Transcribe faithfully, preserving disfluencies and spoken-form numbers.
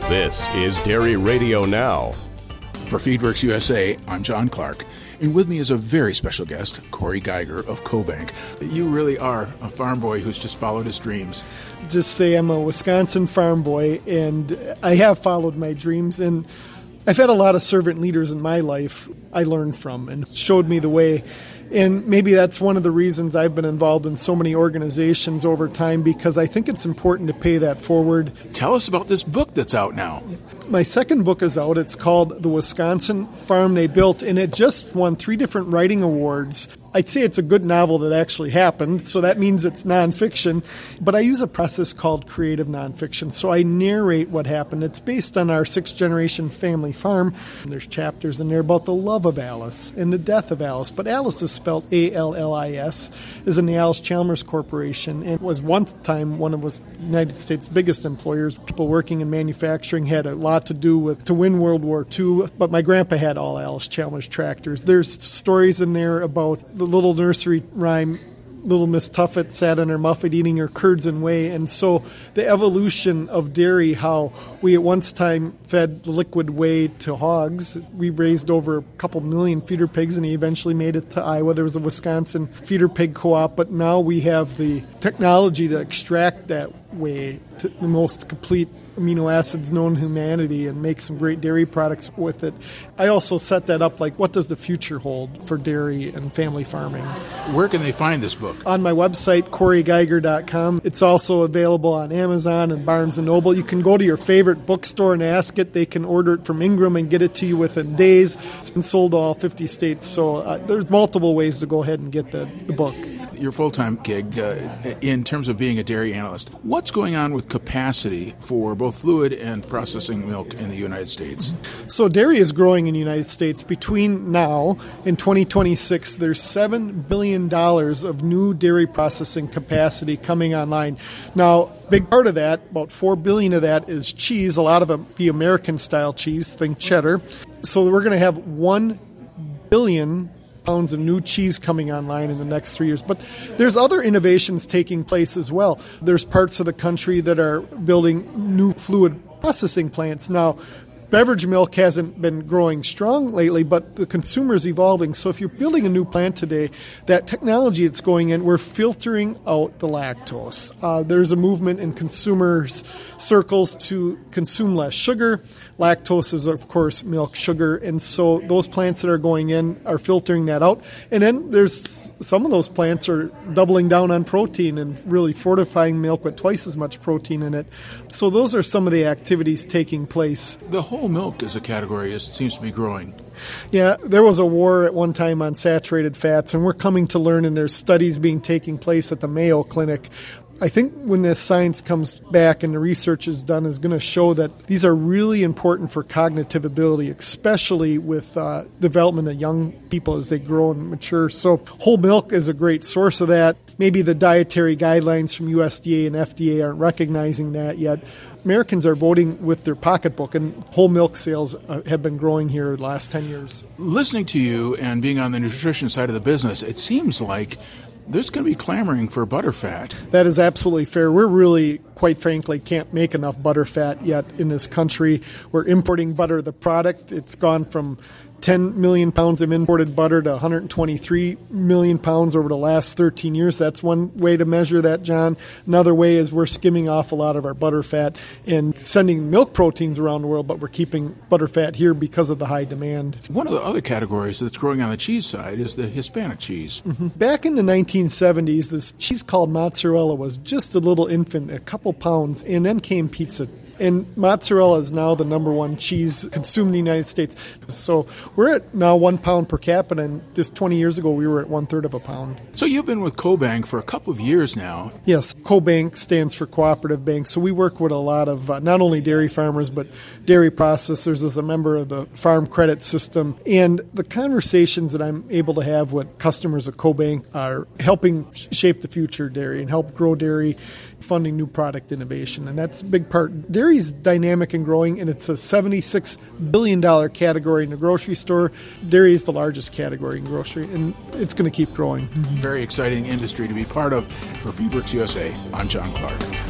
This is Dairy Radio Now. For FeedWorks U S A, I'm John Clark, and with me is a very special guest, Corey Geiger of CoBank. You really are a farm boy who's just followed his dreams. Just say I'm a Wisconsin farm boy, and I have followed my dreams, and I've had a lot of servant leaders in my life I learned from and showed me the way. And maybe that's one of the reasons I've been involved in so many organizations over time, because I think it's important to pay that forward. Tell us about this book that's out now. My second book is out. It's called The Wisconsin Farm They Built, and it just won three different writing awards. I'd say it's a good novel that actually happened, so that means it's nonfiction. But I use a process called creative nonfiction, so I narrate what happened. It's based on our sixth-generation family farm. And there's chapters in there about the love of Alice and the death of Alice. But Alice is spelled A L L I S, is in the Allis-Chalmers Corporation, and was one time one of the United States' biggest employers. People working in manufacturing had a lot to do with to win World War Two, but my grandpa had all Allis-Chalmers tractors. There's stories in there about the little nursery rhyme, Little Miss Tuffet sat on her muffet eating her curds and whey. And so the evolution of dairy, how we at one time fed liquid whey to hogs. We raised over a couple million feeder pigs, and he eventually made it to Iowa. There was a Wisconsin feeder pig co-op, but now we have the technology to extract that whey to the most complete amino acids known to humanity and make some great dairy products with it. I also set that up like, what does the future hold for dairy and family farming? Where can they find this book? On my website, corey geiger dot com. It's also available on Amazon and Barnes and Noble. You can go to your favorite bookstore and ask it. They can order it from Ingram and get it to you within days. It's been sold to all fifty states, so uh, there's multiple ways to go ahead and get the, the book. Your full-time gig, uh, in terms of being a dairy analyst, what's going on with capacity for both fluid and processing milk in the United States? So dairy is growing in the United States. Between now and twenty twenty-six, there's seven billion dollars of new dairy processing capacity coming online. Now, big part of that, about four billion dollars of that is cheese. A lot of it be American-style cheese, think cheddar. So we're going to have one billion pounds of new cheese coming online in the next three years. But there's other innovations taking place as well. There's parts of the country that are building new fluid processing plants. Now, beverage milk hasn't been growing strong lately, but the consumer is evolving. So if you're building a new plant today, that technology that's going in, we're filtering out the lactose. Uh, there's a movement in consumers' circles to consume less sugar. Lactose is, of course, milk sugar. And so those plants that are going in are filtering that out. And then there's some of those plants are doubling down on protein and really fortifying milk with twice as much protein in it. So those are some of the activities taking place. The whole milk as a category is, seems to be growing. Yeah, there was a war at one time on saturated fats, and we're coming to learn, and there's studies being taking place at the Mayo Clinic. I think when this science comes back and the research is done, is going to show that these are really important for cognitive ability, especially with uh, development of young people as they grow and mature. So whole milk is a great source of that. Maybe the dietary guidelines from U S D A and F D A aren't recognizing that yet. Americans are voting with their pocketbook, and whole milk sales uh, have been growing here the last ten years. Listening to you and being on the nutrition side of the business, it seems like there's going to be clamoring for butterfat. That is absolutely fair. We're really, quite frankly, can't make enough butterfat yet in this country. We're importing butter, the product. It's gone from ten million pounds of imported butter to one hundred twenty-three million pounds over the last thirteen years. That's one way to measure that, John. Another way is we're skimming off a lot of our butter fat and sending milk proteins around the world, but we're keeping butter fat here because of the high demand. One of the other categories that's growing on the cheese side is the Hispanic cheese. Mm-hmm. Back in the nineteen seventies, this cheese called mozzarella was just a little infant, a couple pounds, and then came pizza. And mozzarella is now the number one cheese consumed in the United States. So we're at now one pound per capita, and just twenty years ago we were at one third of a pound. So you've been with CoBank for a couple of years now. Yes, CoBank stands for Cooperative Bank. So we work with a lot of uh, not only dairy farmers, but dairy processors as a member of the Farm Credit System. And the conversations that I'm able to have with customers of CoBank are helping shape the future of dairy and help grow dairy, funding new product innovation. And that's a big part. Dairy is dynamic and growing, and it's a seventy-six billion dollars category in the grocery store. Dairy is the largest category in grocery, and it's going to keep growing. Very exciting industry to be part of. For FeedWorks U S A, I'm John Clark.